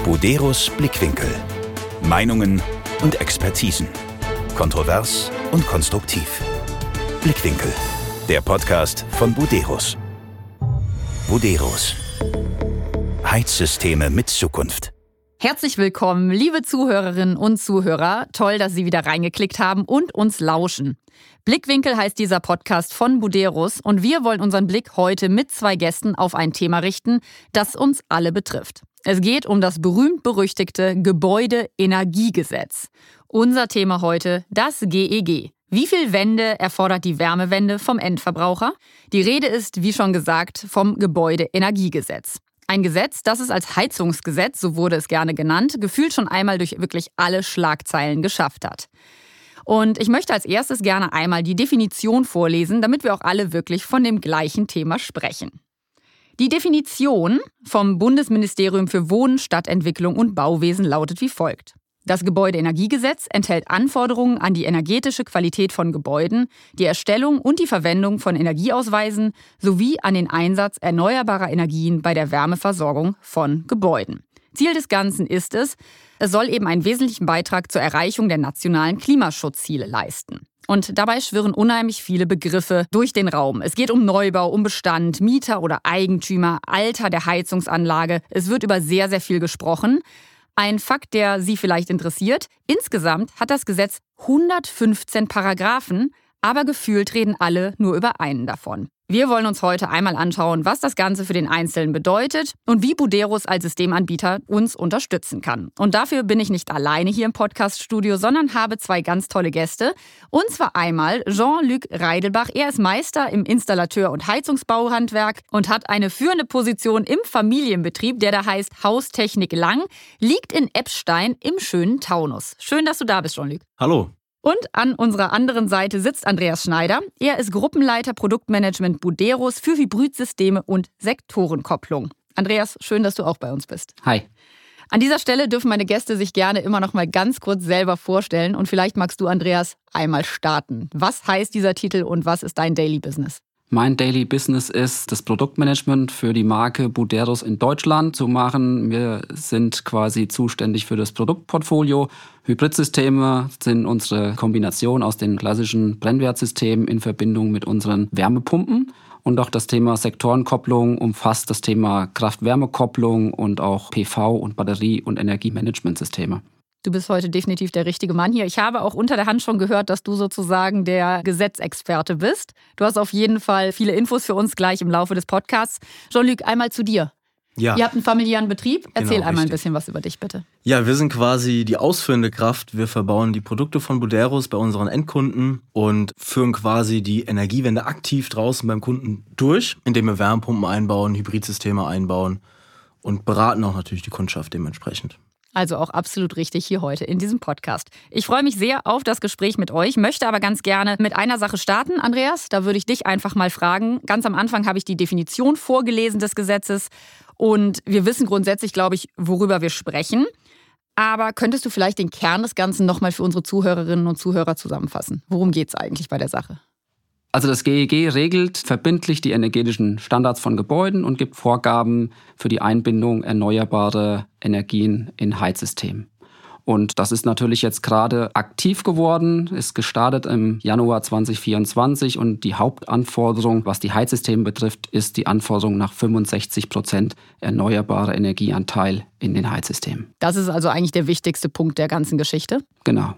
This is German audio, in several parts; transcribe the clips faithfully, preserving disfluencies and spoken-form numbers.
Buderus Blickwinkel. Meinungen und Expertisen. Kontrovers und konstruktiv. Blickwinkel, der Podcast von Buderus. Buderus. Heizsysteme mit Zukunft. Herzlich willkommen, liebe Zuhörerinnen und Zuhörer. Toll, dass Sie wieder reingeklickt haben und uns lauschen. Blickwinkel heißt dieser Podcast von Buderus und wir wollen unseren Blick heute mit zwei Gästen auf ein Thema richten, das uns alle betrifft. Es geht um das berühmt-berüchtigte Gebäudeenergiegesetz. Unser Thema heute, das G E G. Wie viel Wände erfordert die Wärmewende vom Endverbraucher? Die Rede ist, wie schon gesagt, vom Gebäudeenergiegesetz. Ein Gesetz, das es als Heizungsgesetz, so wurde es gerne genannt, gefühlt schon einmal durch wirklich alle Schlagzeilen geschafft hat. Und ich möchte als erstes gerne einmal die Definition vorlesen, damit wir auch alle wirklich von dem gleichen Thema sprechen. Die Definition vom Bundesministerium für Wohnen, Stadtentwicklung und Bauwesen lautet wie folgt. Das Gebäudeenergiegesetz enthält Anforderungen an die energetische Qualität von Gebäuden, die Erstellung und die Verwendung von Energieausweisen sowie an den Einsatz erneuerbarer Energien bei der Wärmeversorgung von Gebäuden. Ziel des Ganzen ist es, es soll eben einen wesentlichen Beitrag zur Erreichung der nationalen Klimaschutzziele leisten. Und dabei schwirren unheimlich viele Begriffe durch den Raum. Es geht um Neubau, um Bestand, Mieter oder Eigentümer, Alter der Heizungsanlage. Es wird über sehr, sehr viel gesprochen. Ein Fakt, der Sie vielleicht interessiert. Insgesamt hat das Gesetz hundertfünfzehn Paragraphen, aber gefühlt reden alle nur über einen davon. Wir wollen uns heute einmal anschauen, was das Ganze für den Einzelnen bedeutet und wie Buderus als Systemanbieter uns unterstützen kann. Und dafür bin ich nicht alleine hier im Podcast-Studio, sondern habe zwei ganz tolle Gäste. Und zwar einmal Jean-Luc Reidelbach. Er ist Meister im Installateur- und Heizungsbauhandwerk und hat eine führende Position im Familienbetrieb, der da heißt Haustechnik Lang, liegt in Eppstein im schönen Taunus. Schön, dass du da bist, Jean-Luc. Hallo. Und an unserer anderen Seite sitzt Andreas Schneider. Er ist Gruppenleiter Produktmanagement Buderus für Hybridsysteme und Sektorenkopplung. Andreas, schön, dass du auch bei uns bist. Hi. An dieser Stelle dürfen meine Gäste sich gerne immer noch mal ganz kurz selber vorstellen. Und vielleicht magst du, Andreas, einmal starten. Was heißt dieser Titel und was ist dein Daily Business? Mein Daily Business ist, das Produktmanagement für die Marke Buderus in Deutschland zu machen. Wir sind quasi zuständig für das Produktportfolio. Hybridsysteme sind unsere Kombination aus den klassischen Brennwertsystemen in Verbindung mit unseren Wärmepumpen. Und auch das Thema Sektorenkopplung umfasst das Thema Kraft-Wärme-Kopplung und auch P V- und Batterie- und Energiemanagementsysteme. Du bist heute definitiv der richtige Mann hier. Ich habe auch unter der Hand schon gehört, dass du sozusagen der Gesetzexperte bist. Du hast auf jeden Fall viele Infos für uns gleich im Laufe des Podcasts. Jean-Luc, einmal zu dir. Ja. Ihr habt einen familiären Betrieb. Erzähl Genau, einmal ein richtig. bisschen was über dich, bitte. Ja, wir sind quasi die ausführende Kraft. Wir verbauen die Produkte von Buderus bei unseren Endkunden und führen quasi die Energiewende aktiv draußen beim Kunden durch, indem wir Wärmepumpen einbauen, Hybridsysteme einbauen und beraten auch natürlich die Kundschaft dementsprechend. Also auch absolut richtig hier heute in diesem Podcast. Ich freue mich sehr auf das Gespräch mit euch, möchte aber ganz gerne mit einer Sache starten, Andreas. Da würde ich dich einfach mal fragen. Ganz am Anfang habe ich die Definition vorgelesen des Gesetzes und wir wissen grundsätzlich, glaube ich, worüber wir sprechen. Aber könntest du vielleicht den Kern des Ganzen nochmal für unsere Zuhörerinnen und Zuhörer zusammenfassen? Worum geht es eigentlich bei der Sache? Also das G E G regelt verbindlich die energetischen Standards von Gebäuden und gibt Vorgaben für die Einbindung erneuerbarer Energien in Heizsystemen. Und das ist natürlich jetzt gerade aktiv geworden, ist gestartet im Januar zwanzig vierundzwanzig und die Hauptanforderung, was die Heizsysteme betrifft, ist die Anforderung nach fünfundsechzig Prozent erneuerbarer Energieanteil in den Heizsystemen. Das ist also eigentlich der wichtigste Punkt der ganzen Geschichte. Genau.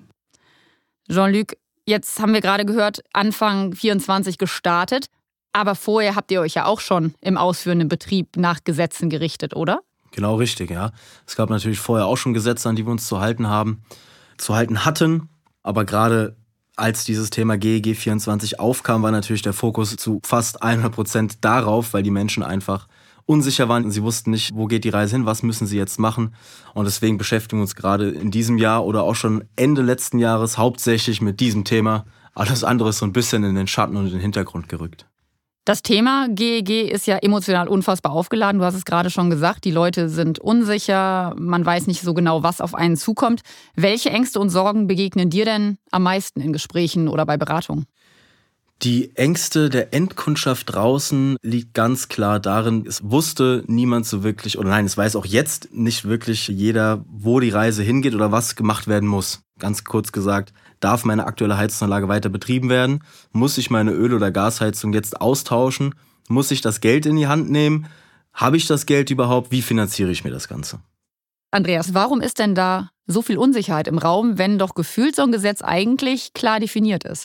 Jean-Luc, jetzt haben wir gerade gehört, Anfang vierundzwanzig gestartet. Aber vorher habt ihr euch ja auch schon im ausführenden Betrieb nach Gesetzen gerichtet, oder? Genau richtig, ja. Es gab natürlich vorher auch schon Gesetze, an die wir uns zu halten haben, zu halten hatten. Aber gerade als dieses Thema G E G vierundzwanzig aufkam, war natürlich der Fokus zu fast hundert Prozent darauf, weil die Menschen einfach unsicher waren. Sie wussten nicht, wo geht die Reise hin, was müssen sie jetzt machen. Und deswegen beschäftigen wir uns gerade in diesem Jahr oder auch schon Ende letzten Jahres hauptsächlich mit diesem Thema. Alles andere ist so ein bisschen in den Schatten und in den Hintergrund gerückt. Das Thema G E G ist ja emotional unfassbar aufgeladen. Du hast es gerade schon gesagt, die Leute sind unsicher, man weiß nicht so genau, was auf einen zukommt. Welche Ängste und Sorgen begegnen dir denn am meisten in Gesprächen oder bei Beratungen? Die Ängste der Endkundschaft draußen liegt ganz klar darin, es wusste niemand so wirklich, oder nein, es weiß auch jetzt nicht wirklich jeder, wo die Reise hingeht oder was gemacht werden muss. Ganz kurz gesagt, darf meine aktuelle Heizungsanlage weiter betrieben werden? Muss ich meine Öl- oder Gasheizung jetzt austauschen? Muss ich das Geld in die Hand nehmen? Habe ich das Geld überhaupt? Wie finanziere ich mir das Ganze? Andreas, warum ist denn da so viel Unsicherheit im Raum, wenn doch gefühlt so ein Gesetz eigentlich klar definiert ist?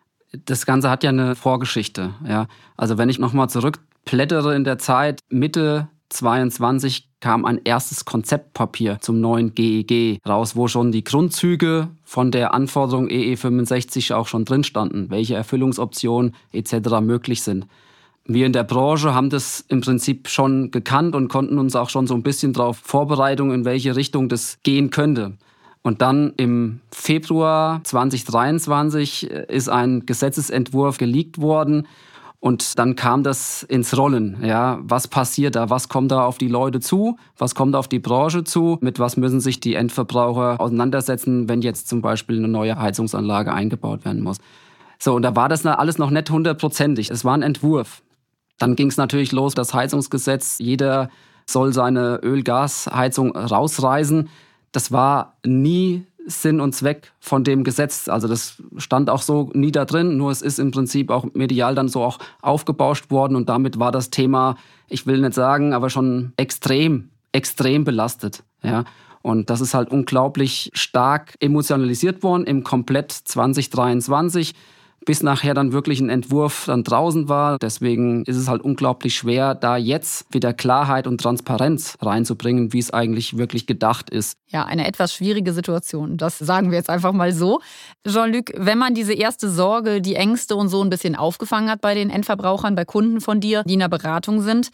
Das Ganze hat ja eine Vorgeschichte. Ja. Also wenn ich nochmal zurückblättere in der Zeit, Mitte zweiundzwanzig kam ein erstes Konzeptpapier zum neuen G E G raus, wo schon die Grundzüge von der Anforderung E E fünfundsechzig auch schon drin standen, welche Erfüllungsoptionen et cetera möglich sind. Wir in der Branche haben das im Prinzip schon gekannt und konnten uns auch schon so ein bisschen darauf vorbereiten, in welche Richtung das gehen könnte. Und dann im Februar zweitausenddreiundzwanzig ist ein Gesetzesentwurf geleakt worden und dann kam das ins Rollen. Ja, was passiert da? Was kommt da auf die Leute zu? Was kommt auf die Branche zu? Mit was müssen sich die Endverbraucher auseinandersetzen, wenn jetzt zum Beispiel eine neue Heizungsanlage eingebaut werden muss? So, und da war das alles noch nicht hundertprozentig. Es war ein Entwurf. Dann ging es natürlich los, das Heizungsgesetz. Jeder soll seine Öl-Gas-Heizung rausreißen. Das war nie Sinn und Zweck von dem Gesetz. Also das stand auch so nie da drin, nur es ist im Prinzip auch medial dann so auch aufgebauscht worden und damit war das Thema, ich will nicht sagen, aber schon extrem, extrem belastet. Ja. Und das ist halt unglaublich stark emotionalisiert worden im komplett zwanzig dreiundzwanzig, bis nachher dann wirklich ein Entwurf dann draußen war. Deswegen ist es halt unglaublich schwer, da jetzt wieder Klarheit und Transparenz reinzubringen, wie es eigentlich wirklich gedacht ist. Ja, eine etwas schwierige Situation. Das sagen wir jetzt einfach mal so. Jean-Luc, wenn man diese erste Sorge, die Ängste und so ein bisschen aufgefangen hat bei den Endverbrauchern, bei Kunden von dir, die in der Beratung sind,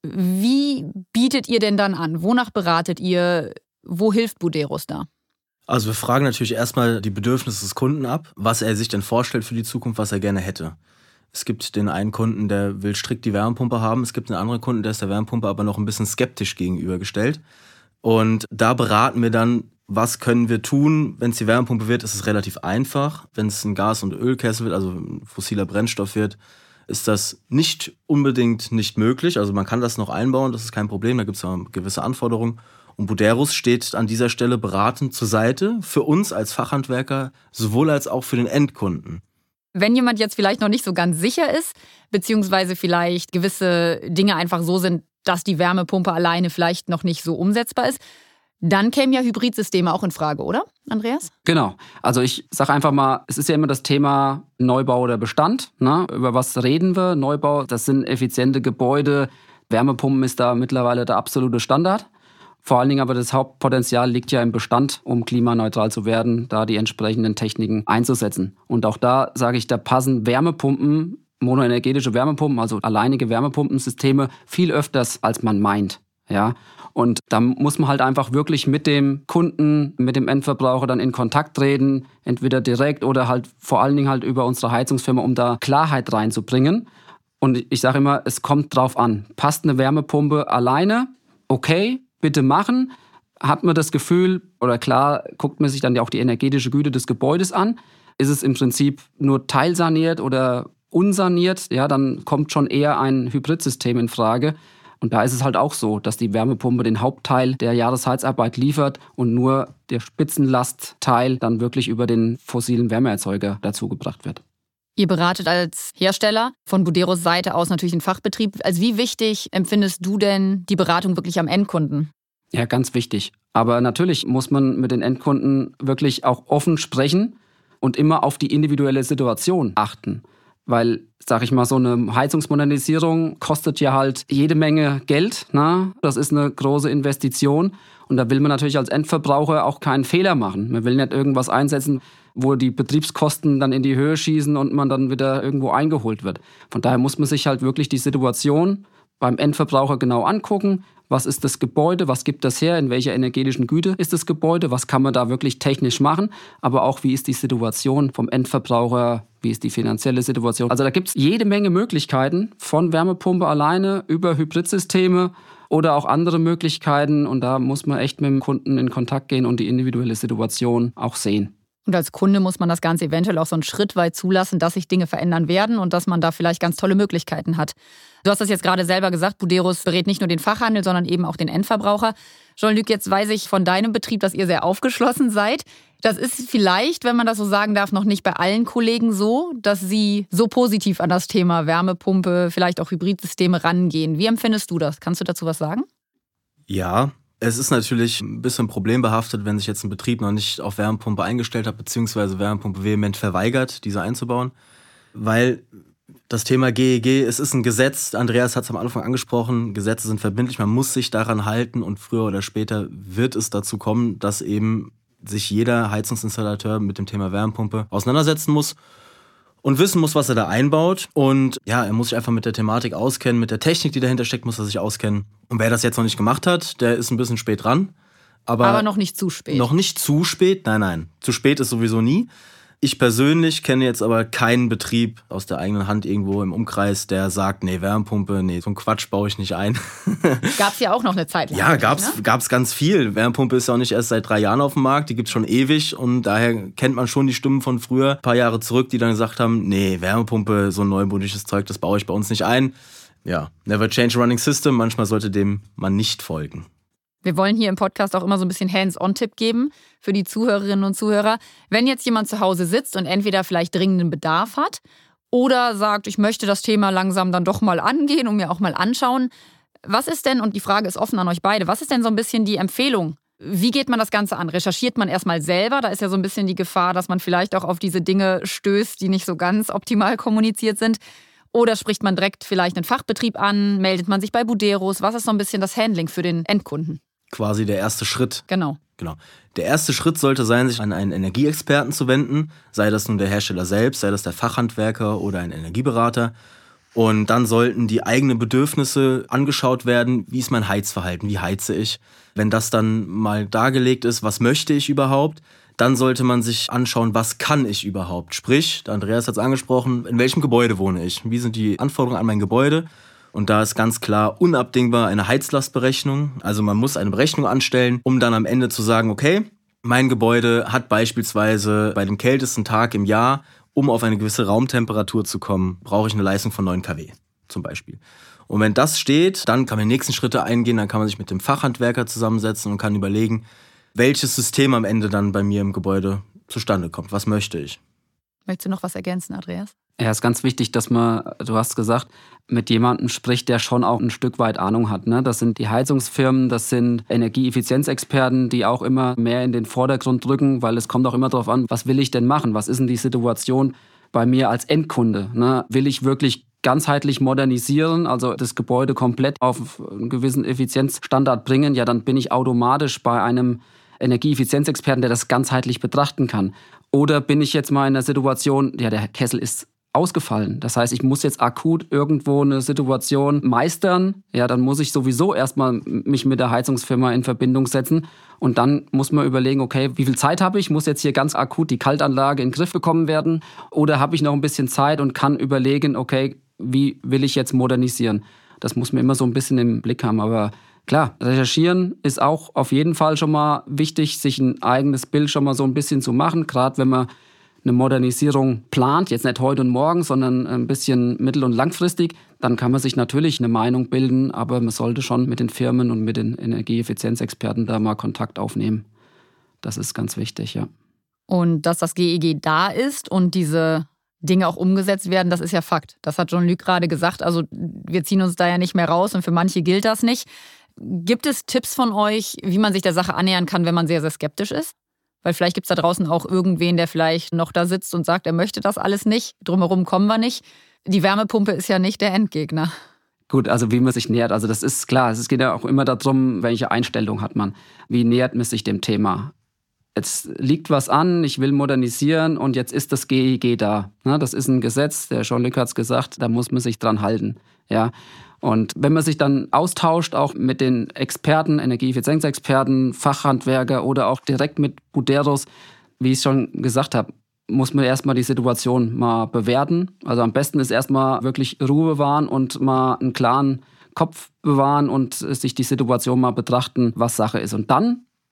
wie bietet ihr denn dann an? Wonach beratet ihr? Wo hilft Buderus da? Also wir fragen natürlich erstmal die Bedürfnisse des Kunden ab, was er sich denn vorstellt für die Zukunft, was er gerne hätte. Es gibt den einen Kunden, der will strikt die Wärmepumpe haben. Es gibt einen anderen Kunden, der ist der Wärmepumpe aber noch ein bisschen skeptisch gegenübergestellt. Und da beraten wir dann, was können wir tun. Wenn es die Wärmepumpe wird, ist es relativ einfach. Wenn es ein Gas- und Ölkessel wird, also ein fossiler Brennstoff wird, ist das nicht unbedingt nicht möglich. Also man kann das noch einbauen, das ist kein Problem, da gibt es ja gewisse Anforderungen. Und Buderus steht an dieser Stelle beratend zur Seite, für uns als Fachhandwerker, sowohl als auch für den Endkunden. Wenn jemand jetzt vielleicht noch nicht so ganz sicher ist, beziehungsweise vielleicht gewisse Dinge einfach so sind, dass die Wärmepumpe alleine vielleicht noch nicht so umsetzbar ist, dann kämen ja Hybridsysteme auch in Frage, oder, Andreas? Genau. Also ich sage einfach mal, es ist ja immer das Thema Neubau oder Bestand. Ne? Über was reden wir? Neubau, das sind effiziente Gebäude. Wärmepumpen ist da mittlerweile der absolute Standard. Vor allen Dingen aber das Hauptpotenzial liegt ja im Bestand, um klimaneutral zu werden, da die entsprechenden Techniken einzusetzen. Und auch da sage ich, da passen Wärmepumpen, monoenergetische Wärmepumpen, also alleinige Wärmepumpensysteme, viel öfters, als man meint. Ja? Und da muss man halt einfach wirklich mit dem Kunden, mit dem Endverbraucher dann in Kontakt treten, entweder direkt oder halt vor allen Dingen halt über unsere Heizungsfirma, um da Klarheit reinzubringen. Und ich sage immer, es kommt drauf an. Passt eine Wärmepumpe alleine? Okay, bitte machen. Hat man das Gefühl, oder klar, guckt man sich dann ja auch die energetische Güte des Gebäudes an. Ist es im Prinzip nur teilsaniert oder unsaniert, ja, dann kommt schon eher ein Hybridsystem in Frage. Und da ist es halt auch so, dass die Wärmepumpe den Hauptteil der Jahresheizarbeit liefert und nur der Spitzenlastteil dann wirklich über den fossilen Wärmeerzeuger dazugebracht wird. Ihr beratet als Hersteller von Buderus Seite aus natürlich den Fachbetrieb. Als wie wichtig empfindest du denn die Beratung wirklich am Endkunden? Ja, ganz wichtig. Aber natürlich muss man mit den Endkunden wirklich auch offen sprechen und immer auf die individuelle Situation achten. Weil, sag ich mal, so eine Heizungsmodernisierung kostet ja halt jede Menge Geld. Ne? Das ist eine große Investition. Und da will man natürlich als Endverbraucher auch keinen Fehler machen. Man will nicht irgendwas einsetzen, wo die Betriebskosten dann in die Höhe schießen und man dann wieder irgendwo eingeholt wird. Von daher muss man sich halt wirklich die Situation beim Endverbraucher genau angucken. Was ist das Gebäude? Was gibt das her? In welcher energetischen Güte ist das Gebäude? Was kann man da wirklich technisch machen? Aber auch, wie ist die Situation vom Endverbraucher? Wie ist die finanzielle Situation? Also da gibt es jede Menge Möglichkeiten, von Wärmepumpe alleine über Hybridsysteme oder auch andere Möglichkeiten. Und da muss man echt mit dem Kunden in Kontakt gehen und die individuelle Situation auch sehen. Und als Kunde muss man das Ganze eventuell auch so einen Schritt weit zulassen, dass sich Dinge verändern werden und dass man da vielleicht ganz tolle Möglichkeiten hat. Du hast das jetzt gerade selber gesagt, Buderus berät nicht nur den Fachhandel, sondern eben auch den Endverbraucher. Jean-Luc, jetzt weiß ich von deinem Betrieb, dass ihr sehr aufgeschlossen seid. Das ist vielleicht, wenn man das so sagen darf, noch nicht bei allen Kollegen so, dass sie so positiv an das Thema Wärmepumpe, vielleicht auch Hybridsysteme rangehen. Wie empfindest du das? Kannst du dazu was sagen? Ja, es ist natürlich ein bisschen problembehaftet, wenn sich jetzt ein Betrieb noch nicht auf Wärmepumpe eingestellt hat, beziehungsweise Wärmepumpe vehement verweigert, diese einzubauen. Weil das Thema G E G, es ist ein Gesetz, Andreas hat es am Anfang angesprochen, Gesetze sind verbindlich, man muss sich daran halten und früher oder später wird es dazu kommen, dass eben sich jeder Heizungsinstallateur mit dem Thema Wärmepumpe auseinandersetzen muss und wissen muss, was er da einbaut. Und ja, er muss sich einfach mit der Thematik auskennen, mit der Technik, die dahinter steckt, muss er sich auskennen. Und wer das jetzt noch nicht gemacht hat, der ist ein bisschen spät dran. Aber, Aber noch nicht zu spät. Noch nicht zu spät, nein, nein. Zu spät ist sowieso nie. Ich persönlich kenne jetzt aber keinen Betrieb aus der eigenen Hand irgendwo im Umkreis, der sagt, nee, Wärmepumpe, nee, so einen Quatsch baue ich nicht ein. Gab's ja auch noch eine Zeit lang. Ja, gab's, ne? gab's ganz viel. Wärmepumpe ist ja auch nicht erst seit drei Jahren auf dem Markt, die gibt's schon ewig und daher kennt man schon die Stimmen von früher, ein paar Jahre zurück, die dann gesagt haben, nee, Wärmepumpe, so ein neumodisches Zeug, das baue ich bei uns nicht ein. Ja, never change a running system, manchmal sollte dem man nicht folgen. Wir wollen hier im Podcast auch immer so ein bisschen Hands-on-Tipp geben für die Zuhörerinnen und Zuhörer. Wenn jetzt jemand zu Hause sitzt und entweder vielleicht dringenden Bedarf hat oder sagt, ich möchte das Thema langsam dann doch mal angehen und mir auch mal anschauen. Was ist denn, und die Frage ist offen an euch beide, was ist denn so ein bisschen die Empfehlung? Wie geht man das Ganze an? Recherchiert man erstmal selber? Da ist ja so ein bisschen die Gefahr, dass man vielleicht auch auf diese Dinge stößt, die nicht so ganz optimal kommuniziert sind. Oder spricht man direkt vielleicht einen Fachbetrieb an? Meldet man sich bei Buderus? Was ist so ein bisschen das Handling für den Endkunden? Quasi der erste Schritt. Genau. Genau. Der erste Schritt sollte sein, sich an einen Energieexperten zu wenden, sei das nun der Hersteller selbst, sei das der Fachhandwerker oder ein Energieberater. Und dann sollten die eigenen Bedürfnisse angeschaut werden, wie ist mein Heizverhalten, wie heize ich. Wenn das dann mal dargelegt ist, was möchte ich überhaupt, dann sollte man sich anschauen, was kann ich überhaupt. Sprich, der Andreas hat es angesprochen, in welchem Gebäude wohne ich, wie sind die Anforderungen an mein Gebäude. Und da ist ganz klar unabdingbar eine Heizlastberechnung. Also man muss eine Berechnung anstellen, um dann am Ende zu sagen, okay, mein Gebäude hat beispielsweise bei dem kältesten Tag im Jahr, um auf eine gewisse Raumtemperatur zu kommen, brauche ich eine Leistung von neun Kilowatt zum Beispiel. Und wenn das steht, dann kann man die nächsten Schritte eingehen, dann kann man sich mit dem Fachhandwerker zusammensetzen und kann überlegen, welches System am Ende dann bei mir im Gebäude zustande kommt. Was möchte ich? Möchtest du noch was ergänzen, Andreas? Ja, ist ganz wichtig, dass man, du hast gesagt, mit jemandem spricht, der schon auch ein Stück weit Ahnung hat. Ne? Das sind die Heizungsfirmen, das sind Energieeffizienzexperten, die auch immer mehr in den Vordergrund rücken, weil es kommt auch immer darauf an, was will ich denn machen? Was ist denn die Situation bei mir als Endkunde? Ne? Will ich wirklich ganzheitlich modernisieren, also das Gebäude komplett auf einen gewissen Effizienzstandard bringen? Ja, dann bin ich automatisch bei einem Energieeffizienzexperten, der das ganzheitlich betrachten kann. Oder bin ich jetzt mal in einer Situation, ja, der Kessel ist ausgefallen. Das heißt, ich muss jetzt akut irgendwo eine Situation meistern. Ja, dann muss ich sowieso erstmal mich mit der Heizungsfirma in Verbindung setzen. Und dann muss man überlegen, okay, wie viel Zeit habe ich? Muss jetzt hier ganz akut die Kaltanlage in den Griff bekommen werden? Oder habe ich noch ein bisschen Zeit und kann überlegen, okay, wie will ich jetzt modernisieren? Das muss man immer so ein bisschen im Blick haben. Aber klar, recherchieren ist auch auf jeden Fall schon mal wichtig, sich ein eigenes Bild schon mal so ein bisschen zu machen. Gerade wenn man eine Modernisierung plant, jetzt nicht heute und morgen, sondern ein bisschen mittel- und langfristig, dann kann man sich natürlich eine Meinung bilden, aber man sollte schon mit den Firmen und mit den Energieeffizienzexperten da mal Kontakt aufnehmen. Das ist ganz wichtig, ja. Und dass das G E G da ist und diese Dinge auch umgesetzt werden, das ist ja Fakt. Das hat Jean-Luc gerade gesagt. Also wir ziehen uns da ja nicht mehr raus und für manche gilt das nicht. Gibt es Tipps von euch, wie man sich der Sache annähern kann, wenn man sehr, sehr skeptisch ist? Weil vielleicht gibt es da draußen auch irgendwen, der vielleicht noch da sitzt und sagt, er möchte das alles nicht. Drumherum kommen wir nicht. Die Wärmepumpe ist ja nicht der Endgegner. Gut, also wie man sich nähert, also das ist klar. Es geht ja auch immer darum, welche Einstellung hat man. Wie nähert man sich dem Thema? Jetzt liegt was an, ich will modernisieren und jetzt ist das G E G da. Das ist ein Gesetz, der Jean-Luc hat es gesagt, da muss man sich dran halten. Ja. Und wenn man sich dann austauscht, auch mit den Experten, Energieeffizienzexperten, Fachhandwerker oder auch direkt mit Buderus, wie ich schon gesagt habe, muss man erstmal die Situation mal bewerten. Also am besten ist erstmal wirklich Ruhe bewahren und mal einen klaren Kopf bewahren und sich die Situation mal betrachten, was Sache ist. Und dann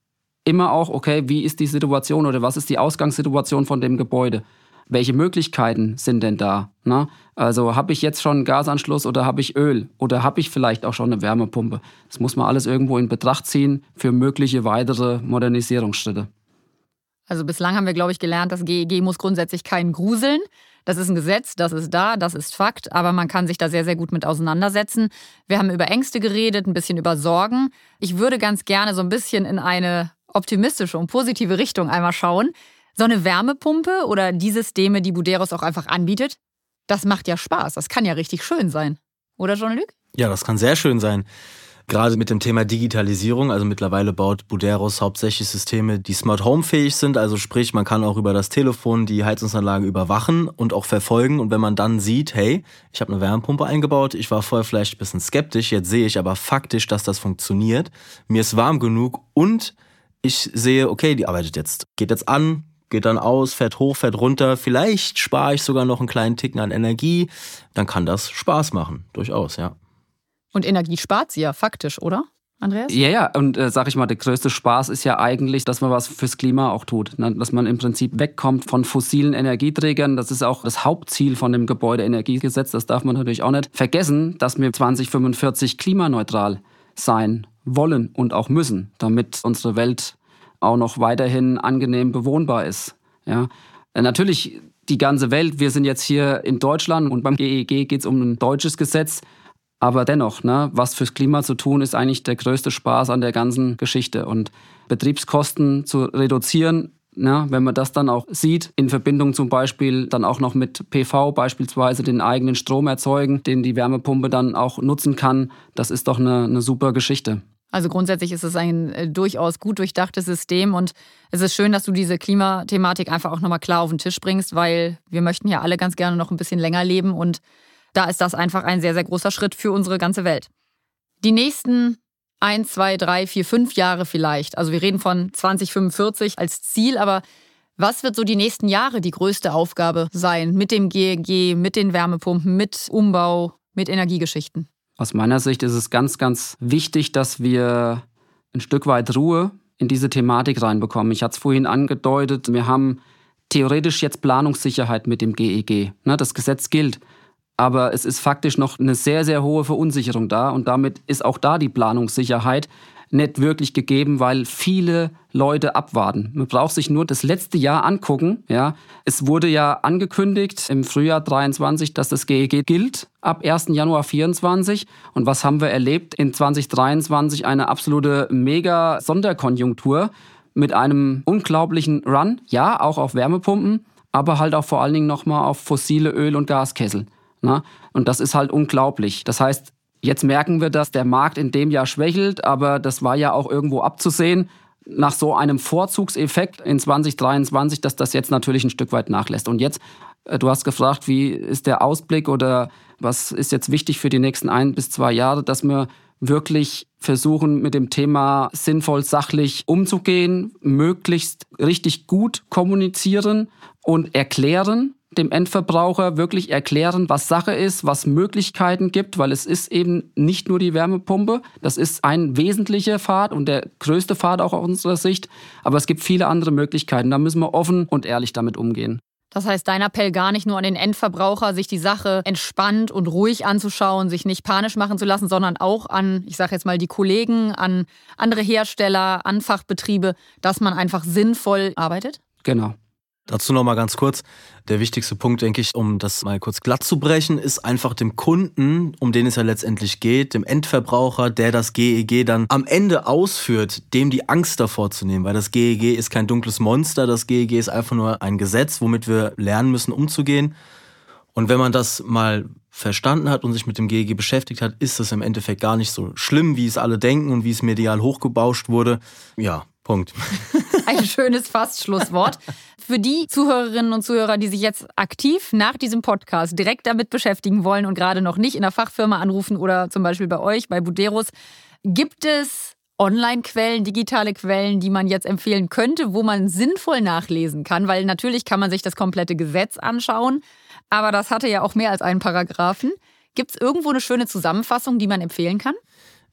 immer auch, okay, wie ist die Situation oder was ist die Ausgangssituation von dem Gebäude? Welche Möglichkeiten sind denn da? Ne? Also habe ich jetzt schon einen Gasanschluss oder habe ich Öl oder habe ich vielleicht auch schon eine Wärmepumpe? Das muss man alles irgendwo in Betracht ziehen für mögliche weitere Modernisierungsschritte. Also bislang haben wir, glaube ich, gelernt, das G E G muss grundsätzlich keinen gruseln. Das ist ein Gesetz, das ist da, das ist Fakt, aber man kann sich da sehr, sehr gut mit auseinandersetzen. Wir haben über Ängste geredet, ein bisschen über Sorgen. Ich würde ganz gerne so ein bisschen in eine optimistische und positive Richtung einmal schauen. So eine Wärmepumpe oder die Systeme, die Buderus auch einfach anbietet, das macht ja Spaß. Das kann ja richtig schön sein. Oder, Jean-Luc? Ja, das kann sehr schön sein. Gerade mit dem Thema Digitalisierung, also mittlerweile baut Buderus hauptsächlich Systeme, die Smart Home fähig sind, also sprich, man kann auch über das Telefon die Heizungsanlage überwachen und auch verfolgen. Und wenn man dann sieht, hey, ich habe eine Wärmepumpe eingebaut, ich war vorher vielleicht ein bisschen skeptisch, jetzt sehe ich aber faktisch, dass das funktioniert, mir ist warm genug und ich sehe, okay, die arbeitet jetzt, geht jetzt an, geht dann aus, fährt hoch, fährt runter, vielleicht spare ich sogar noch einen kleinen Ticken an Energie, dann kann das Spaß machen, durchaus, ja. Und Energie spart sie ja faktisch, oder, Andreas? Ja, ja, und äh, sag ich mal, der größte Spaß ist ja eigentlich, dass man was fürs Klima auch tut. Ne? Dass man im Prinzip wegkommt von fossilen Energieträgern. Das ist auch das Hauptziel von dem Gebäudeenergiegesetz. Das darf man natürlich auch nicht vergessen, dass wir zwanzig fünfundvierzig klimaneutral sein wollen und auch müssen, damit unsere Welt auch noch weiterhin angenehm bewohnbar ist. Ja? Äh, natürlich die ganze Welt, wir sind jetzt hier in Deutschland und beim G E G geht es um ein deutsches Gesetz. Aber dennoch, ne, was fürs Klima zu tun, ist eigentlich der größte Spaß an der ganzen Geschichte. Und Betriebskosten zu reduzieren, ne, wenn man das dann auch sieht, in Verbindung zum Beispiel dann auch noch mit P V beispielsweise den eigenen Strom erzeugen, den die Wärmepumpe dann auch nutzen kann, das ist doch eine, eine super Geschichte. Also grundsätzlich ist es ein äh, durchaus gut durchdachtes System und es ist schön, dass du diese Klimathematik einfach auch nochmal klar auf den Tisch bringst, weil wir möchten ja alle ganz gerne noch ein bisschen länger leben und da ist das einfach ein sehr, sehr großer Schritt für unsere ganze Welt. Die nächsten ein, zwei, drei, vier, fünf Jahre vielleicht, also wir reden von zwanzig fünfundvierzig als Ziel, aber was wird so die nächsten Jahre die größte Aufgabe sein mit dem G E G, mit den Wärmepumpen, mit Umbau, mit Energiegeschichten? Aus meiner Sicht ist es ganz, ganz wichtig, dass wir ein Stück weit Ruhe in diese Thematik reinbekommen. Ich hatte es vorhin angedeutet, wir haben theoretisch jetzt Planungssicherheit mit dem G E G. Das Gesetz gilt. Aber es ist faktisch noch eine sehr, sehr hohe Verunsicherung da. Und damit ist auch da die Planungssicherheit nicht wirklich gegeben, weil viele Leute abwarten. Man braucht sich nur das letzte Jahr angucken. Ja. Es wurde ja angekündigt im Frühjahr dreiundzwanzig, dass das G E G gilt ab ersten Januar vierundzwanzig. Und was haben wir erlebt? In zwanzig dreiundzwanzig eine absolute Mega-Sonderkonjunktur mit einem unglaublichen Run. Ja, auch auf Wärmepumpen, aber halt auch vor allen Dingen nochmal auf fossile Öl- und Gaskessel. Na? Und das ist halt unglaublich. Das heißt, jetzt merken wir, dass der Markt in dem Jahr schwächelt, aber das war ja auch irgendwo abzusehen, nach so einem Vorzugseffekt in zwanzig dreiundzwanzig, dass das jetzt natürlich ein Stück weit nachlässt. Und jetzt, du hast gefragt, wie ist der Ausblick oder was ist jetzt wichtig für die nächsten ein bis zwei Jahre, dass wir wirklich versuchen, mit dem Thema sinnvoll, sachlich umzugehen, möglichst richtig gut kommunizieren und erklären, dem Endverbraucher wirklich erklären, was Sache ist, was Möglichkeiten gibt, weil es ist eben nicht nur die Wärmepumpe, das ist ein wesentlicher Pfad und der größte Pfad auch aus unserer Sicht, aber es gibt viele andere Möglichkeiten, da müssen wir offen und ehrlich damit umgehen. Das heißt, dein Appell gar nicht nur an den Endverbraucher, sich die Sache entspannt und ruhig anzuschauen, sich nicht panisch machen zu lassen, sondern auch an, ich sage jetzt mal, die Kollegen, an andere Hersteller, an Fachbetriebe, dass man einfach sinnvoll arbeitet? Genau. Dazu noch mal ganz kurz. Der wichtigste Punkt, denke ich, um das mal kurz glatt zu brechen, ist einfach dem Kunden, um den es ja letztendlich geht, dem Endverbraucher, der das G E G dann am Ende ausführt, dem die Angst davor zu nehmen. Weil das G E G ist kein dunkles Monster, das G E G ist einfach nur ein Gesetz, womit wir lernen müssen, umzugehen. Und wenn man das mal verstanden hat und sich mit dem G E G beschäftigt hat, ist es im Endeffekt gar nicht so schlimm, wie es alle denken und wie es medial hochgebauscht wurde. Ja, Punkt. Ein schönes Fast-Schlusswort. Für die Zuhörerinnen und Zuhörer, die sich jetzt aktiv nach diesem Podcast direkt damit beschäftigen wollen und gerade noch nicht in der Fachfirma anrufen oder zum Beispiel bei euch, bei Buderus, gibt es Online-Quellen, digitale Quellen, die man jetzt empfehlen könnte, wo man sinnvoll nachlesen kann? Weil natürlich kann man sich das komplette Gesetz anschauen, aber das hatte ja auch mehr als einen Paragraphen. Gibt es irgendwo eine schöne Zusammenfassung, die man empfehlen kann?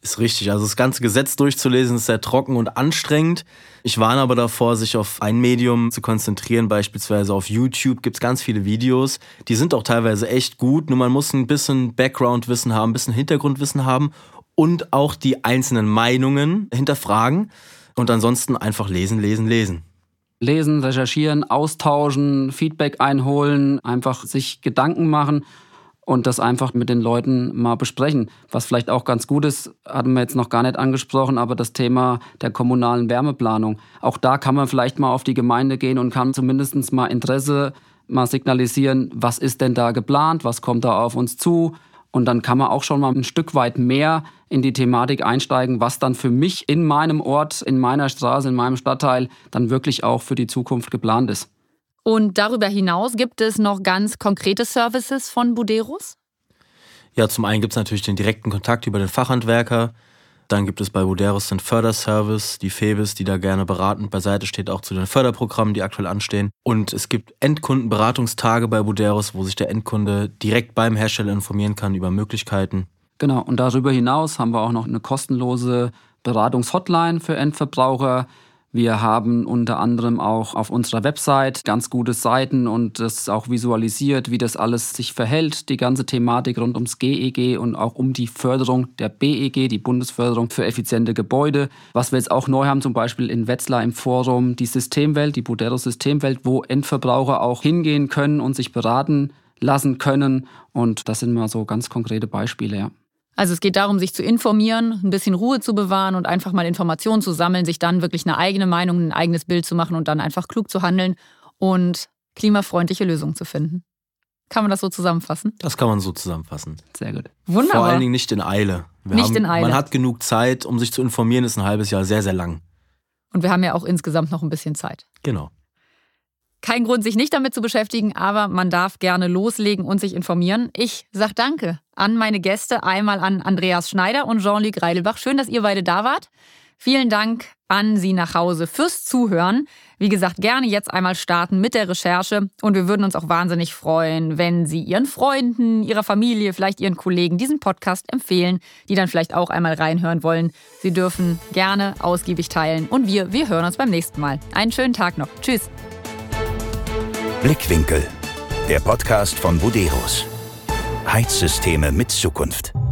Ist richtig. Also das ganze Gesetz durchzulesen ist sehr trocken und anstrengend. Ich warne aber davor, sich auf ein Medium zu konzentrieren. Beispielsweise auf YouTube gibt es ganz viele Videos. Die sind auch teilweise echt gut. Nur man muss ein bisschen Background-Wissen haben, ein bisschen Hintergrundwissen haben und auch die einzelnen Meinungen hinterfragen. Und ansonsten einfach lesen, lesen, lesen. Lesen, recherchieren, austauschen, Feedback einholen, einfach sich Gedanken machen und das einfach mit den Leuten mal besprechen. Was vielleicht auch ganz gut ist, hatten wir jetzt noch gar nicht angesprochen, aber das Thema der kommunalen Wärmeplanung. Auch da kann man vielleicht mal auf die Gemeinde gehen und kann zumindest mal Interesse mal signalisieren, was ist denn da geplant, was kommt da auf uns zu. Und dann kann man auch schon mal ein Stück weit mehr in die Thematik einsteigen, was dann für mich in meinem Ort, in meiner Straße, in meinem Stadtteil dann wirklich auch für die Zukunft geplant ist. Und darüber hinaus gibt es noch ganz konkrete Services von Buderus? Ja, zum einen gibt es natürlich den direkten Kontakt über den Fachhandwerker. Dann gibt es bei Buderus den Förderservice, die Febis, die da gerne beratend beiseite steht, auch zu den Förderprogrammen, die aktuell anstehen. Und es gibt Endkundenberatungstage bei Buderus, wo sich der Endkunde direkt beim Hersteller informieren kann über Möglichkeiten. Genau, und darüber hinaus haben wir auch noch eine kostenlose Beratungshotline für Endverbraucher. Wir haben unter anderem auch auf unserer Website ganz gute Seiten und das auch visualisiert, wie das alles sich verhält, die ganze Thematik rund ums G E G und auch um die Förderung der B E G, die Bundesförderung für effiziente Gebäude. Was wir jetzt auch neu haben, zum Beispiel in Wetzlar im Forum, die Systemwelt, die Buderus Systemwelt, wo Endverbraucher auch hingehen können und sich beraten lassen können. Und das sind mal so ganz konkrete Beispiele, ja. Also es geht darum, sich zu informieren, ein bisschen Ruhe zu bewahren und einfach mal Informationen zu sammeln, sich dann wirklich eine eigene Meinung, ein eigenes Bild zu machen und dann einfach klug zu handeln und klimafreundliche Lösungen zu finden. Kann man das so zusammenfassen? Das kann man so zusammenfassen. Sehr gut. Wunderbar. Vor allen Dingen nicht in Eile. Wir nicht haben, in Eile. Man hat genug Zeit, um sich zu informieren, ist ein halbes Jahr sehr, sehr lang. Und wir haben ja auch insgesamt noch ein bisschen Zeit. Genau. Kein Grund, sich nicht damit zu beschäftigen, aber man darf gerne loslegen und sich informieren. Ich sage danke an meine Gäste, einmal an Andreas Schneider und Jean-Luc Reidelbach. Schön, dass ihr beide da wart. Vielen Dank an Sie nach Hause fürs Zuhören. Wie gesagt, gerne jetzt einmal starten mit der Recherche. Und wir würden uns auch wahnsinnig freuen, wenn Sie Ihren Freunden, Ihrer Familie, vielleicht Ihren Kollegen diesen Podcast empfehlen, die dann vielleicht auch einmal reinhören wollen. Sie dürfen gerne ausgiebig teilen. Und wir, wir hören uns beim nächsten Mal. Einen schönen Tag noch. Tschüss. Blickwinkel, der Podcast von Buderus. Heizsysteme mit Zukunft.